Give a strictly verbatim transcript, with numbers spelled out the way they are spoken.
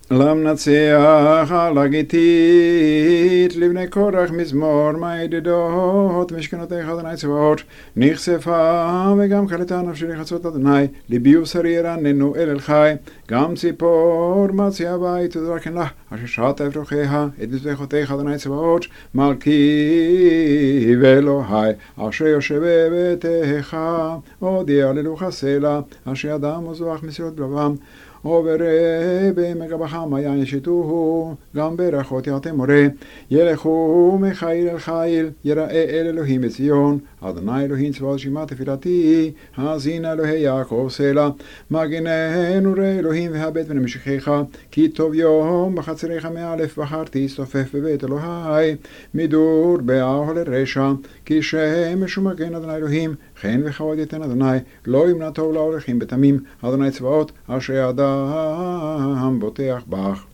למנצח על הגיתית, לבני קורח מזמור מידידות, משכנותיך אדוני צבאות, נכספה וגם קלטה נפשי לחצות אדוני, ליבי ובשרי ירננו אל אל חי, גם ציפור מציע בית ודרכן לה, אשר שרת אפרוחיה, את מזבחותיך אדוני צבאות, מלכי ואלוהי, אשר יושב בביתך, הודיע ללוך הסלע, אשר ידם וזוח מסירות בלבם, עוברי במגבחם היין ישתוהו, גם ברכות ירתם מורה, ילכו מחיל אל חיל, יראה אל אלוהים בציון, אדוני אלוהים צבאות שמע תפילתי, האזין אלוהי יעקב סלע, מגננו ראה אלוהים והבט ונמשכיך, כי טוב יום בחצריך מאלף בחרתי, סופף בבית אלוהי, מדור באהל לרשע, כי שמש ומגן אדוני אלוהים, חן וכבוד ייתן אדוני, לא ימנע טוב להולכים בתמים, אדוני צבאות, אשר ידם בוטח בך.